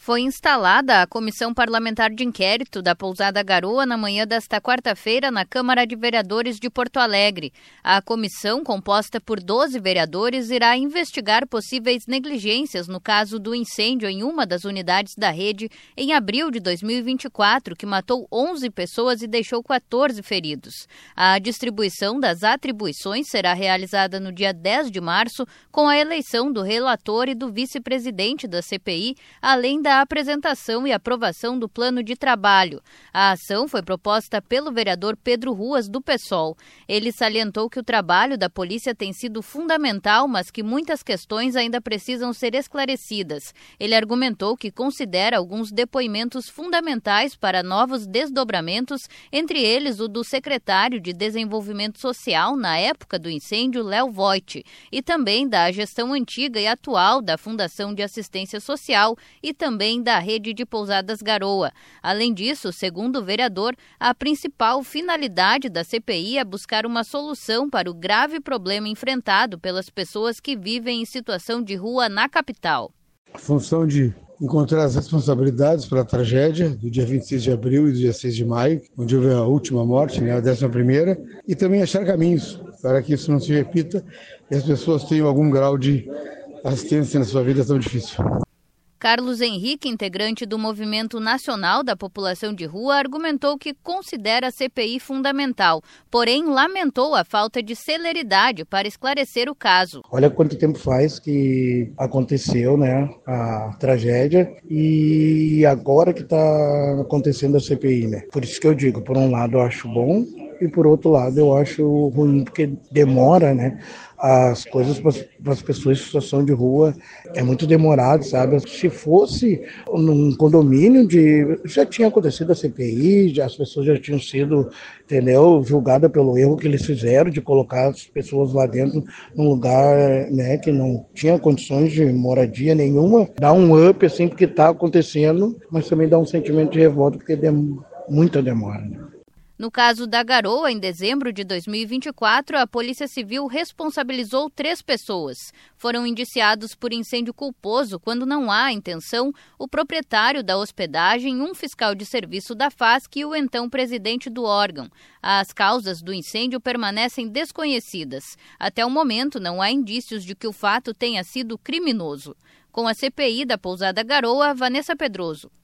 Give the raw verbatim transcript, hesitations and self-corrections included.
Foi instalada a Comissão Parlamentar de Inquérito da Pousada Garoa na manhã desta quarta-feira na Câmara de Vereadores de Porto Alegre. A comissão, composta por doze vereadores, irá investigar possíveis negligências no caso do incêndio em uma das unidades da rede em abril de dois mil e vinte e quatro, que matou onze pessoas e deixou quatorze feridos. A distribuição das atribuições será realizada no dia dez de março, com a eleição do relator e do vice-presidente da C P I, além da a apresentação e aprovação do plano de trabalho. A ação foi proposta pelo vereador Pedro Ruas, do PSOL. Ele salientou que o trabalho da polícia tem sido fundamental, mas que muitas questões ainda precisam ser esclarecidas. Ele argumentou que considera alguns depoimentos fundamentais para novos desdobramentos, entre eles o do secretário de Desenvolvimento Social na época do incêndio, Léo Voit, e também da gestão antiga e atual da Fundação de Assistência Social e também também da rede de pousadas Garoa. Além disso, segundo o vereador, a principal finalidade da C P I é buscar uma solução para o grave problema enfrentado pelas pessoas que vivem em situação de rua na capital. A função de encontrar as responsabilidades pela tragédia do dia vinte e seis de abril e do dia seis de maio, onde houve a última morte, né, a décima primeira, e também achar caminhos para que isso não se repita e as pessoas tenham algum grau de assistência na sua vida tão difícil. Carlos Henrique, integrante do Movimento Nacional da População de Rua, argumentou que considera a C P I fundamental, porém lamentou a falta de celeridade para esclarecer o caso. Olha quanto tempo faz que aconteceu, né, a tragédia, e agora que está acontecendo a C P I, né? Por isso que eu digo, por um lado eu acho bom e por outro lado eu acho ruim, porque demora, né? As coisas para as pessoas em situação de rua é muito demorado, sabe? Se fosse num condomínio, de já tinha acontecido a C P I, já, as pessoas já tinham sido, entendeu, julgadas pelo erro que eles fizeram de colocar as pessoas lá dentro num lugar, né, que não tinha condições de moradia nenhuma. Dá um up assim porque está acontecendo, mas também dá um sentimento de revolta porque dem- muita demora, né? No caso da Garoa, em dezembro de dois mil e vinte e quatro, a Polícia Civil responsabilizou três pessoas. Foram indiciados por incêndio culposo quando não há intenção o proprietário da hospedagem, um fiscal de serviço da FASC e o então presidente do órgão. As causas do incêndio permanecem desconhecidas. Até o momento, não há indícios de que o fato tenha sido criminoso. Com a C P I da Pousada Garoa, Vanessa Pedroso.